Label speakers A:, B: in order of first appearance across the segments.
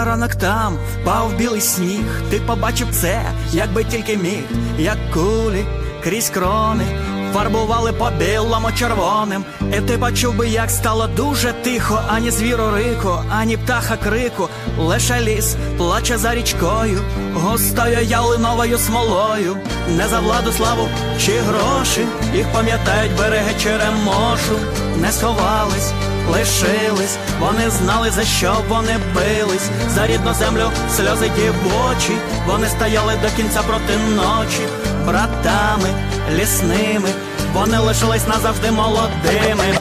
A: ранок там впав білий сніг. Ти побачив це, якби тільки міг, як кулі крізь крони фарбували по білому червоним. І ти почув би, як стало дуже тихо, ані звіру рику, ані птаха крику. Лише ліс плаче за річкою, густою ялиновою смолою. Не за владу, славу чи гроші, їх пам'ятають береги Черемошу. Не сховались, лишились, вони знали, за що вони бились. За рідну землю сльози дівочі, вони стояли до кінця проти ночі. Братами лісними, вони лишились назавжди молодими.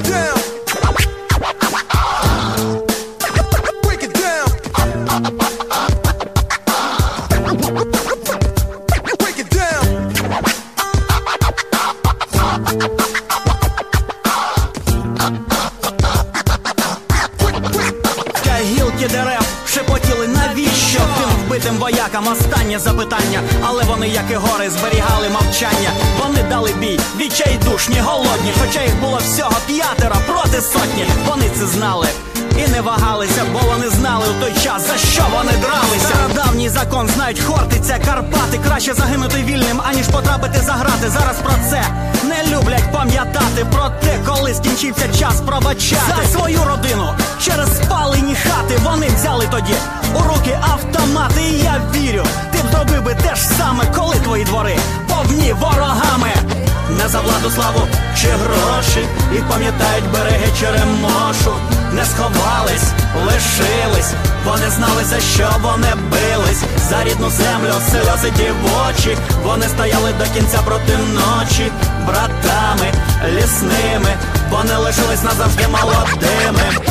A: Гілки дерев шепотіли, навіщо тим вбитим воякам останнє запитання. Але вони, як і гори, зберігали мовчання. Вони дали бій, відчайдушні, голодні, хоча їх було всього 5 проти сотні. Вони це знали і не вагалися, бо вони знали у той час, за що вони дралися. Стародавній закон знають Хортиця, Карпати. Краще загинути вільним, аніж потрапити за грати. Зараз про це не люблять пам'ятати, про те, коли скінчився час пробачати. За свою родину через спалені хати вони взяли тоді у руки автомати. І я вірю, ти б зробив би те ж саме, коли твої двори повні ворогами. Не за владу, славу чи гроші, їх пам'ятають береги Черемошу. Не сховались, лишились, вони знали, за що вони бились. За рідну землю сльози дівочі, вони стояли до кінця проти ночі. Братами лісними, вони лишились назавжди молодими.